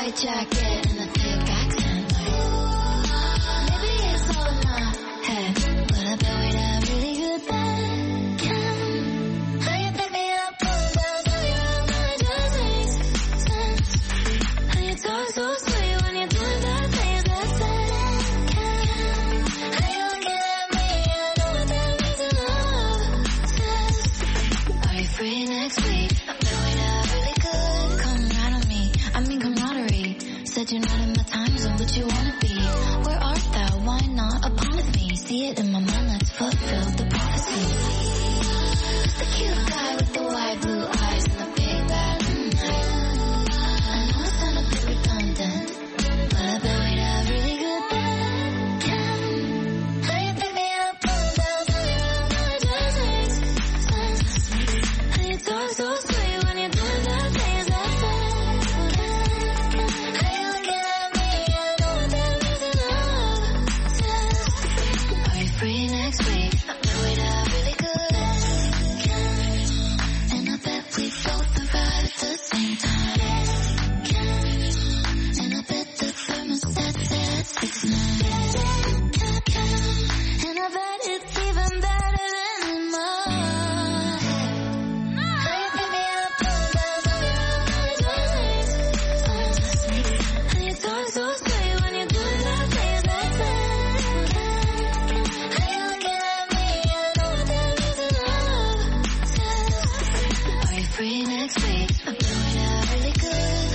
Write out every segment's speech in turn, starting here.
white jacket and a thick accent. Maybe it's all in my head, but I bet we'd have really good back. How you pick me up, pull down, tell you around, but it just makes sense. How you talk so sweet when you're doing bad things that second. How you looking at me, I know what that means in love says. Are you free next week? I bet we'd have really good. Come right on me, I mean camaraderie. Said you're not in my time zone, but you wanna be. Where art thou? Why not upon with me? See it in my mind, let's fulfill the prophecy. Just the cute guy with the wide blue eyes and the big bad eyes. I know it sounds a bit redundant, but I bet we'd have really good back. How you pick me up, pull down, tell me around, but it just makes sense. How you talk so sweet when you're doing bad things that second. How you looking at me, I know what that means in love says. Are you free next week? I bet we'd have really good. And I bet we both arrive at the same time. And I bet the thermostat says 6'9". And I bet it's even better than in my head. How you pick me up, pull down, tell me around, but it just makes sense. How you talk so sweet when you're doing bad things that second. How you looking at me, I know what that means in love says. Are you free next week? I bet we'd have really good.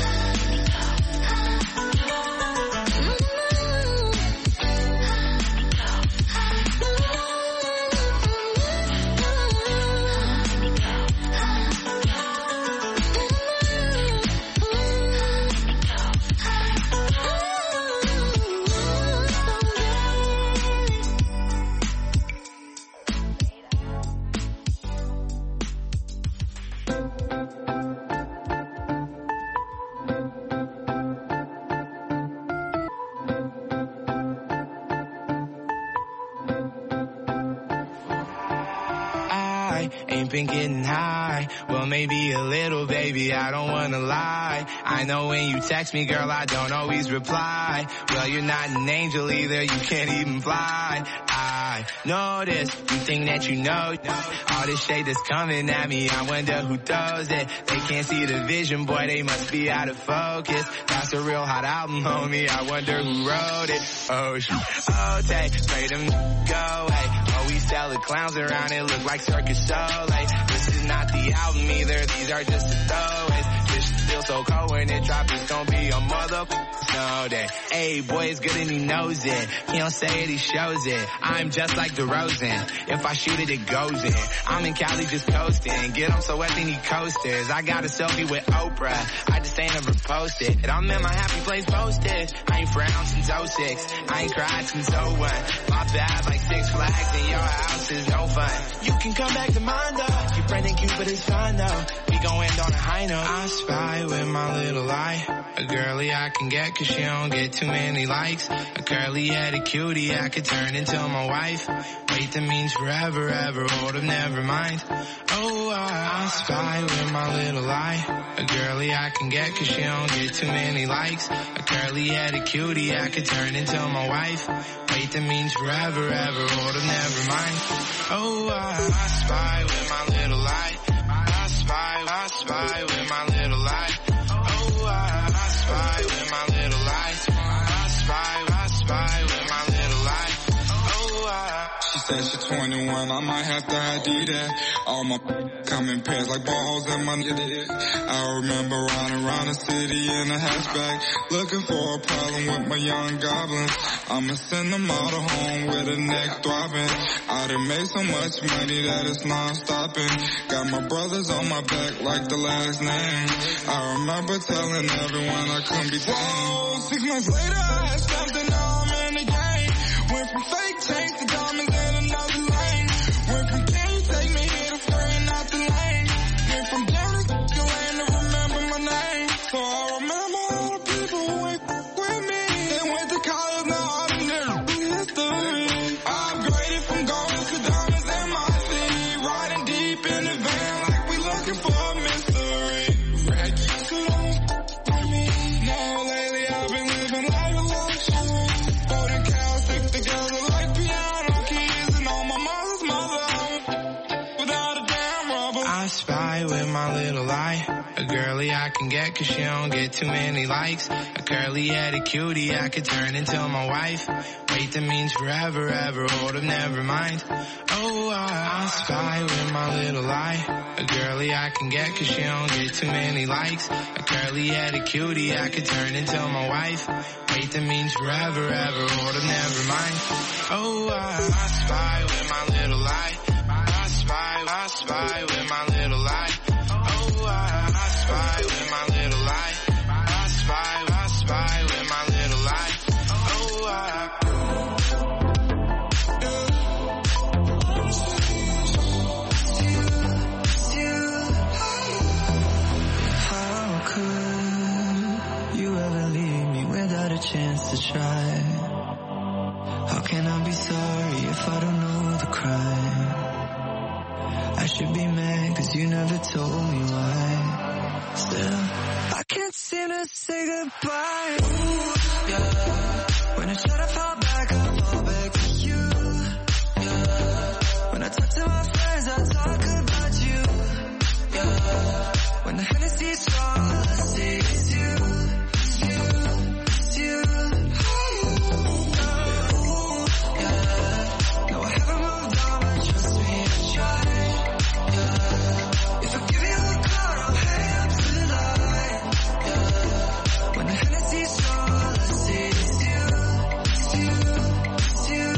I ain't been getting high. Well, maybe a little, baby, I don't wanna lie. I know when you text me, girl, I don't always reply. Well, you're not an angel either, you can't even fly. I notice you think that you know all this shade that's coming at me. I wonder who throws it. They can't see the vision, boy, they must be out of focus. That's a real hot album, homie, I wonder who wrote it. Oh, shoot. Oh, take, pray them go, hey. Oh, we sell the clowns around, it look like Circus Soleil. This is not the album either, these are just the throwaways. This feel so cold when it drops, it's gonna be a motherfucking snow day. Hey, boy, it's good and he knows it. He don't say it, he shows it. I'm just like DeRozan. If I shoot it, it goes in. I'm in Cali just coasting. Get him so wet, they need coasters. I got a selfie with Oprah. I just ain't ever posted. And I'm in my happy place posted. I ain't frowned since 06. I ain't cried since 01. My bad like Six Flags and your house is no fun. You can come back to mine though. Your friend and Cupid is fine though. We gon' end on a high note. I spy with my little eye. A girly I can get cause she don't get too many likes. A curly headed cutie I could turn into my wife. Wait, that means forever, ever, hold up, never mind. Oh, I spy with my little eye. A girly I can get cause she don't get too many likes. A curly headed cutie I could turn into my wife. Wait, that means forever, ever, hold up, never mind. Oh, I spy with my little eye. I spy with my little eye. Oh, I spy with my little eye. I spy with my little eye. Oh, She said she 21, I might have to ID that. All my come in pairs like balls in my nitty. I remember riding around the city in a hatchback, looking for a problem with my young goblins. I'ma send them all to home with a neck throbbing. I done made so much money that it's non-stopping. Got my brothers on my back like the last name. I remember telling everyone I couldn't be tamed. 6 months later I had something, now I'm in the game. Went from fake chains to diamonds in another lane. Went from can you take me here to free out the lane. Went from jealous to lane to remember my name. So I remember all the people who went with me. They went to college, now I'm in history. I upgraded from gold to diamonds in my city. Riding deep in the van like we looking for a mystery. Rack you so long for me. Now lately I spy with my little eye. A girly I can get cause she don't get too many likes. A curly-headed cutie I could turn into my wife. Wait, that means forever, ever, hold up, never mind. Oh, I spy with my little eye. A girly I can get cause she don't get too many likes. A curly-headed cutie I could turn into my wife. Wait, that means forever, ever, hold up, never mind. Oh, I spy with my little eye. I spy with my little eye. Oh, I spy with my little eye. I spy with my little eye. Oh, How could you ever leave me without a chance to try? How can I be sorry if I don't know the crime? I should be mad cause you never told me why. Still, I can't seem to say goodbye. Ooh, yeah. When I try to fall back, I fall back to you. Yeah. When I talk to my friends, I talk about you. Yeah. When the Hennessy's strong, all I see is you. It's you, it's you. Ooh, yeah. No, I haven't moved on, but trust me, I tried. If I give you a call, I'll hang up tonight. Yeah. When the Hennessy's strong, all I see is you. It's you, it's you.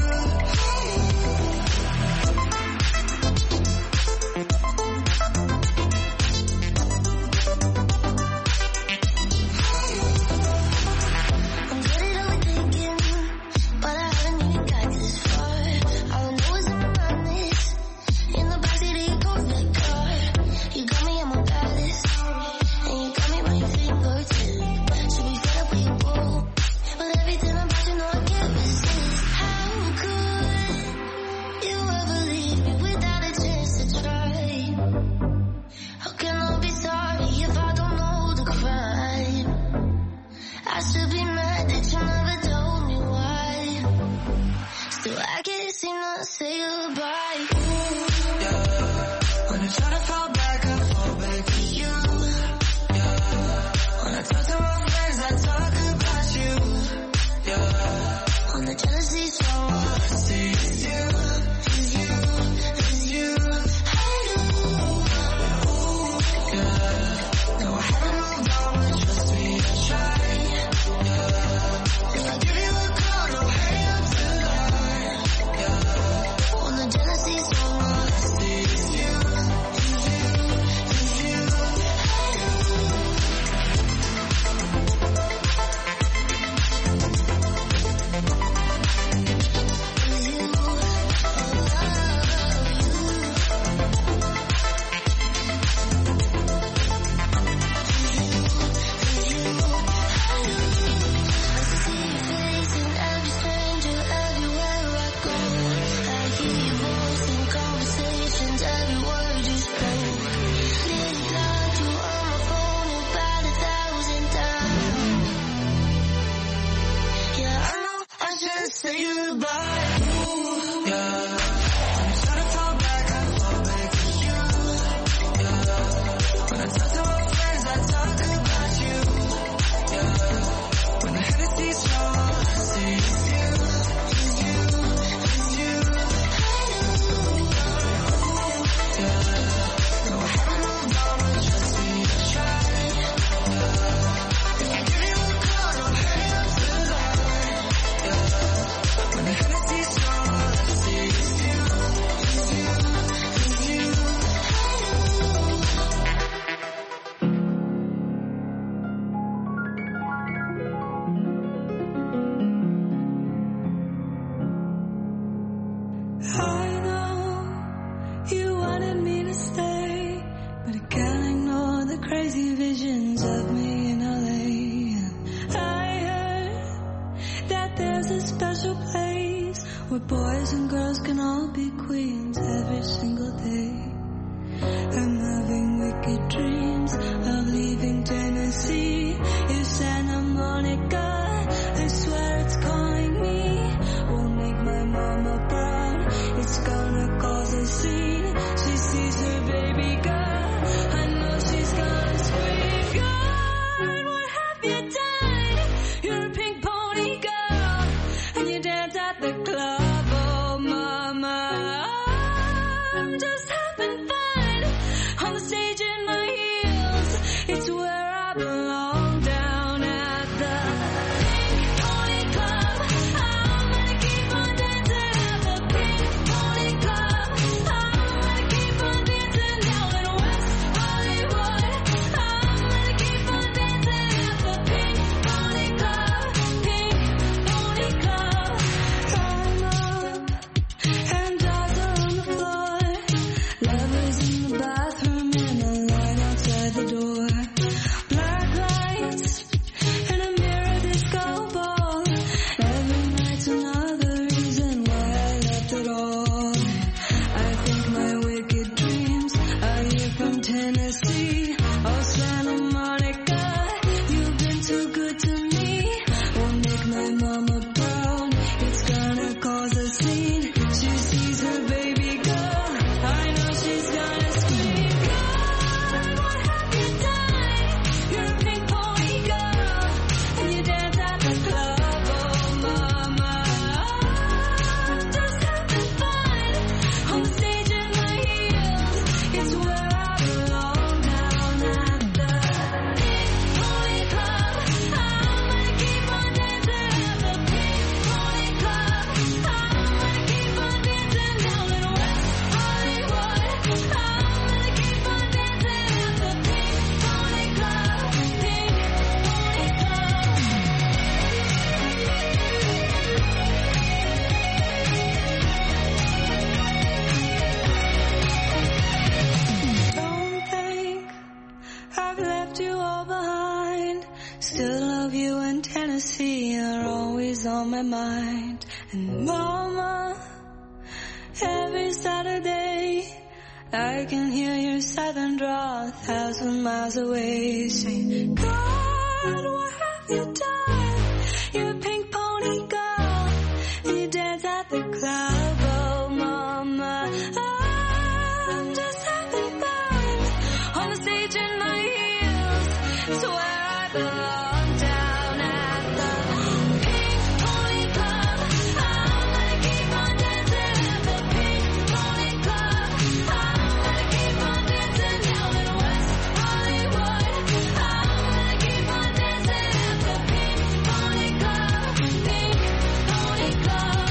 Still love you and Tennessee are always on my mind. And mama, every Saturday I can hear your southern drawl 1,000 miles away, saying, God, what have you done? You're a pink pony girl, you dance at the club. Oh mama, I'm just having fun on the stage in my heels. Swear I belong down at the Pink Pony Club. I'm gonna keep on dancing at the Pink Pony Club. I'm gonna keep on dancing down in West Hollywood. I'm gonna keep on dancing at the Pink Pony Club. Pink Pony Club.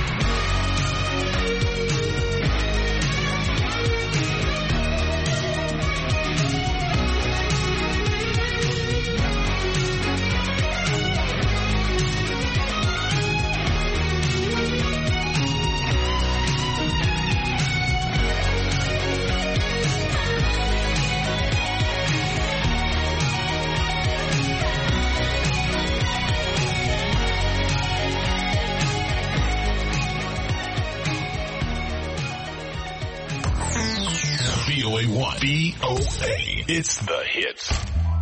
VOA1. VOA. It's the hits.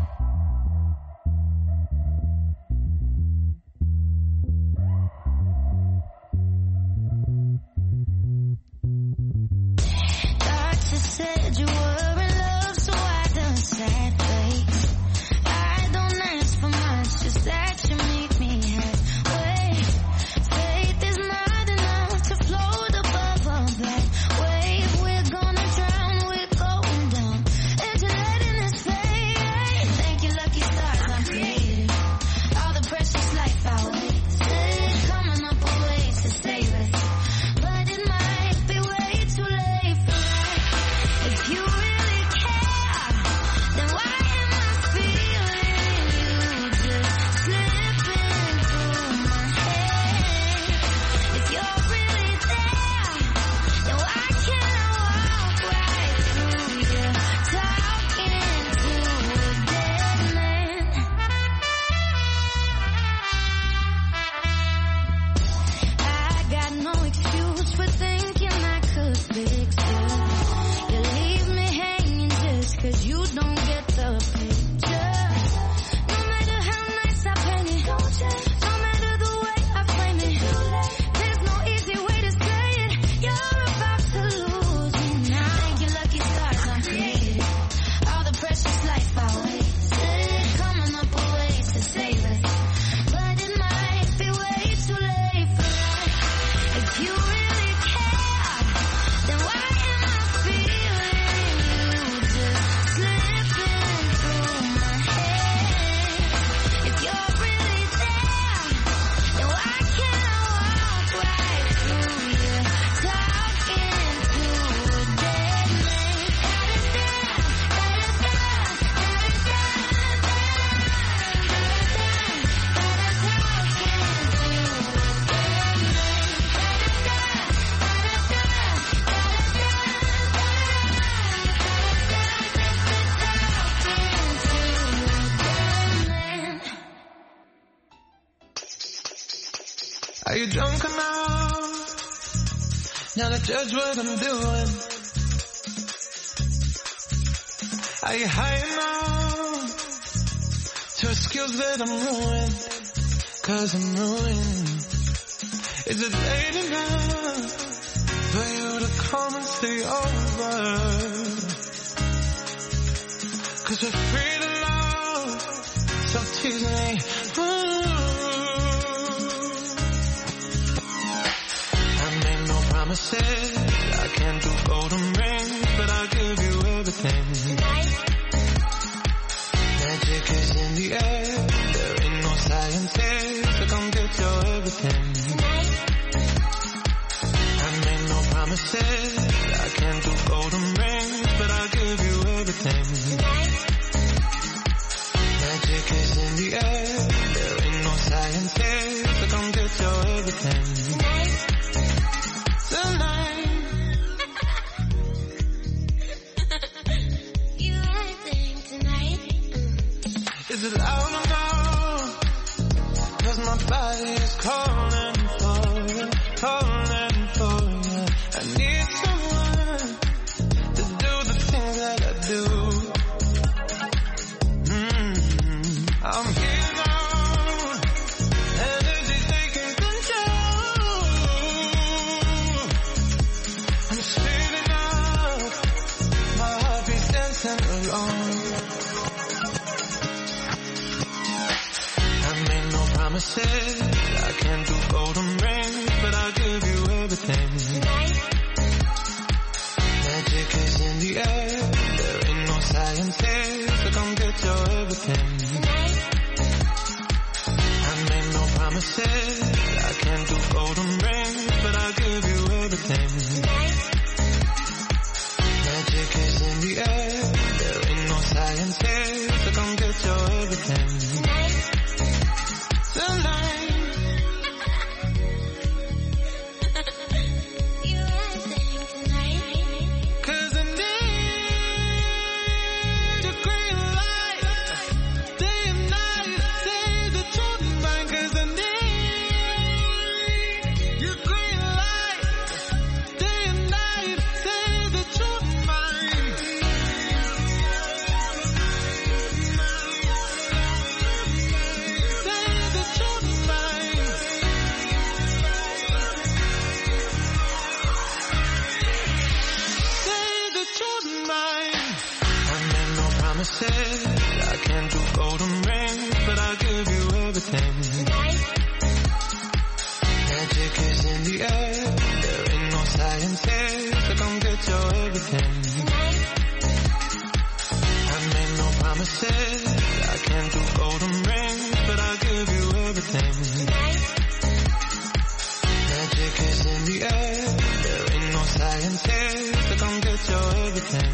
Doctor said you were in love, so I done sad face. I don't ask for much, just that you make me halfway. Faith is not enough to float above a black wave. We're gonna drown, we're going down into letting us fade. Thank you, lucky stars, I'm created. All the precious life I wasted, coming up with ways to save it. But it might be way too late for that. If you really care, then why am I feeling you just slipping through my head? If you're really there, then why can't I walk right through you, talking to a dead man? I got no excuse for thinking I could fix it. You leave me hanging just 'cause you don't get the picture. No matter how nice I paint it, no matter the way I frame it, there's no easy way to say it. You're about to lose me now. Thank you, lucky stars, I'm created. All the precious life I wasted, coming up with ways to save it. But it might be way too late for that. If you really care, then why am I feeling you just slipping through my head? If you're really there, then why can't I walk right through you, talking to a dead Are you drunk enough now to judge what I'm doing? Are you high enough to excuse that I'm ruined? 'Cause I'm ruined. Is it late enough for you to come and stay over? 'Cause we're free to love, so tease me. Promises, I can't do golden rings, but I'll give you everything. Magic is in the air, there ain't no science here, so come get your everything. I made no promises, I can't do golden rings, but I'll give you everything. Magic is in the air, there ain't no science here, so come get your everything. You everything tonight. Is it loud enough my body is calling for you, calling for you. I need someone to do the things that I do. I'm here now, energy taking control. I'm speeding up, my heart beats dancing along. I made no promises, I can't do golden rings, but I'll give you everything. Magic is in the air, there ain't no science here, so come get your everything. I made no promises, I can't do golden rings, but I'll give you everything. Magic is in the air, there ain't no science here, so come get your everything. Tonight. I can't do golden rings, but I'll give you everything. Magic is in the air, there ain't no science here, so come get your everything. I made no promises, I can't do golden rings, but I'll give you everything. Magic is in the air, there ain't no science here, so come get your everything.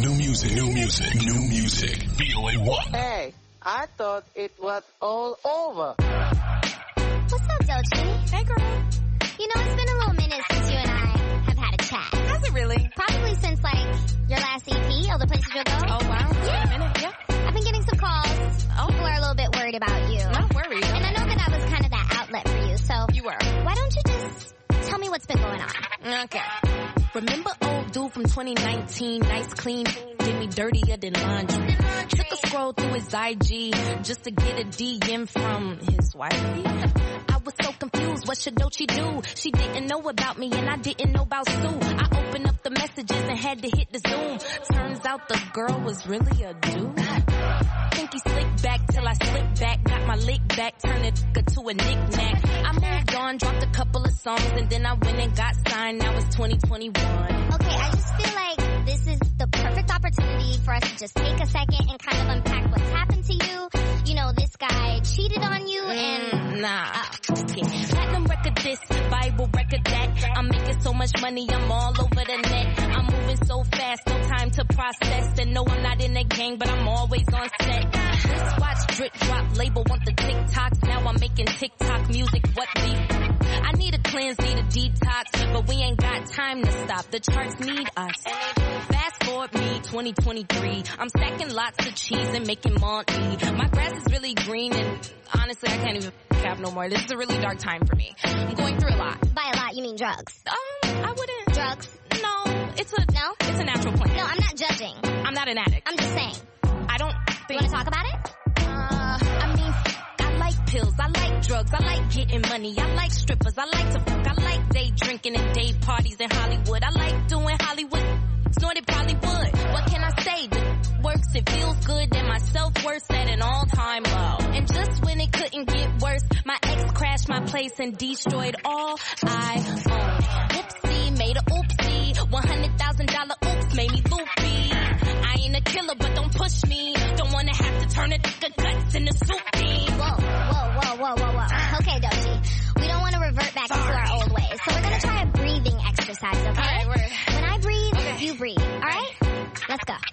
New music. VOA1. Hey, I thought it was all over. What's up, Doechii? Hey, girl. You know, it's been a little minute since you and I have had a chat. Has it really? Probably since, like, your last EP, All the Places You'll Go. Oh, wow. Yeah. A minute, yeah. I've been getting some calls. Oh. People are a little bit worried about you. Not worried. And I know that I was kind of that outlet for you, so... You were. Why don't you just tell me what's been going on? Okay. Remember old dude from 2019, nice clean, did me dirtier than laundry. Took a scroll through his IG just to get a DM from his wifey. I was so confused, what should Doechii do? She didn't know about me and I didn't know about Sue. I opened up the messages and had to hit the Zoom. Turns out the girl was really a dude. Think he slicked back till I slipped back, got my lick back, turned it to a knick-knack. I moved on, dropped a couple of songs, and then I went and got signed, now it's 2021. Okay, I just feel like this is the perfect opportunity for us to just take a second and kind of unpack what's happened to you. You know, this guy cheated on you and... Yeah. Platinum record this, Bible record that. I'm making so much money, I'm all over the net. I'm moving so fast, no time to process. And no, I'm not in a gang, but I'm always on set. Wristwatch, drip, drop, label, want the TikToks. Now I'm making TikTok music, what beef? I need a cleanse, need a detox, but we ain't got time to stop. The charts need us. Fast forward me, 2023. I'm stacking lots of cheese and making Monty. My grass is really green and honestly, I can't even cap no more. This is a really dark time for me. I'm going through a lot. By a lot, you mean drugs? I wouldn't. Drugs? No, it's a natural plan. No, I'm not judging. I'm not an addict. I'm just saying. I don't think... You want to talk about it? I mean, I like pills, I like drugs, I like getting money, I like strippers, I like to fuck, I like day drinking and day parties in Hollywood, I like doing Hollywood, snorted probably would. What can I say? It works, it feels good, and my self-worth at an all-time low. And just when it couldn't get worse, my ex crashed my place and destroyed all I own. Whoopsie, made a oopsie, $100,000 oops made me loopy. I ain't a killer, but don't push me. Don't wanna have to turn a nigga guts into soup bean. Whoa. Okay, Doechii. We don't want to revert back into our old ways, so we're gonna try a breathing exercise, okay? All right, when I breathe, you breathe, alright? Let's go.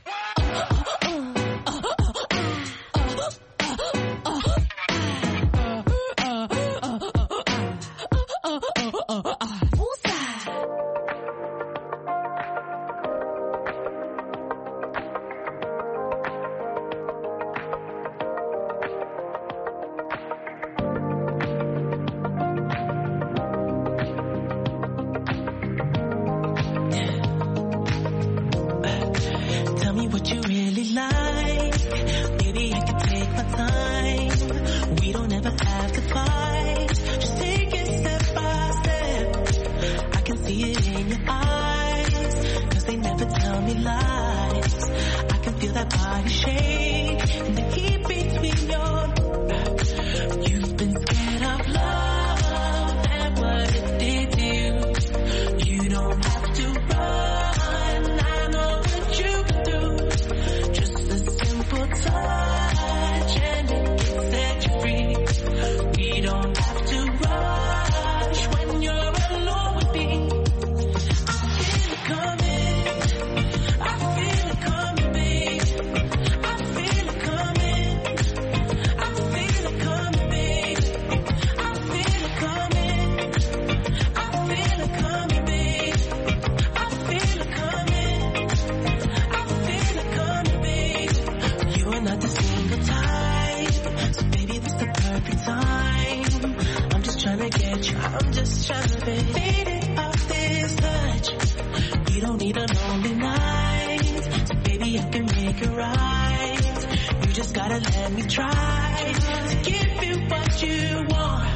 Tell me what you really like. Maybe I can take my time. We don't ever have to fight. Just take it step by step. I can see it in your eyes, 'cause they never tell me lies. I can feel that body shake and the heat between your... You've been scared of love and what it did to you. You don't have to run. I know what you can do. Just a simple touch and it can set you free. We don't have to rush when you're alone with me. I feel it coming. I feel it coming, babe. I feel it coming. I feel it coming, babe. I feel it coming. I feel it coming, babe. I feel it coming. I feel it coming, babe. You are not the single type, so baby, this the perfect time. I'm just trying to get you. I'm just trying to fade it off this touch. We don't need a lonely night, so baby, I can make it right. You just gotta let me try to give you what you want.